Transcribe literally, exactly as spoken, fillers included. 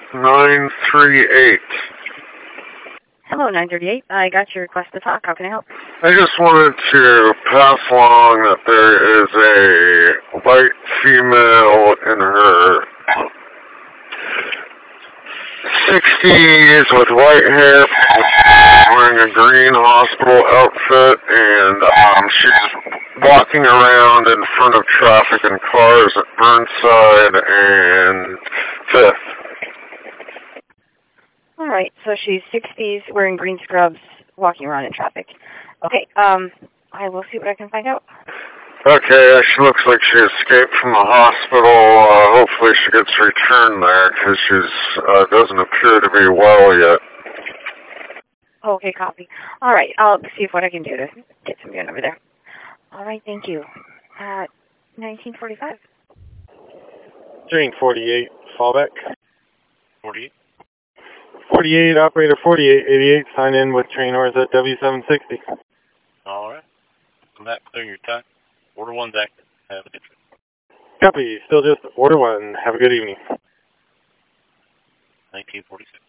nine three eight. Hello, nine thirty-eight. I got your request to talk. How can I help? I just wanted to pass along that there is a white female in her sixties with white hair, wearing a green hospital outfit, and um, she's walking around in front of traffic and cars at Burnside and Fifth. All right, so she's sixties, wearing green scrubs, walking around in traffic. Okay, um, I will see what I can find out. Okay, she looks like she escaped from the hospital. Uh, hopefully she gets returned there, because she uh, doesn't appear to be well yet. Okay, copy. All right, I'll see what I can do to get somebody over there. All right, thank you. Uh, nineteen forty-five. Train forty-eight, fallback. forty-eight. forty-eight, operator forty-eight eighty-eight, sign in with train orders at W seven sixty. All right. Come back, clear your time. Order one's active. Have a good trip. Copy, still just order one. Have a good evening. nineteen forty-six.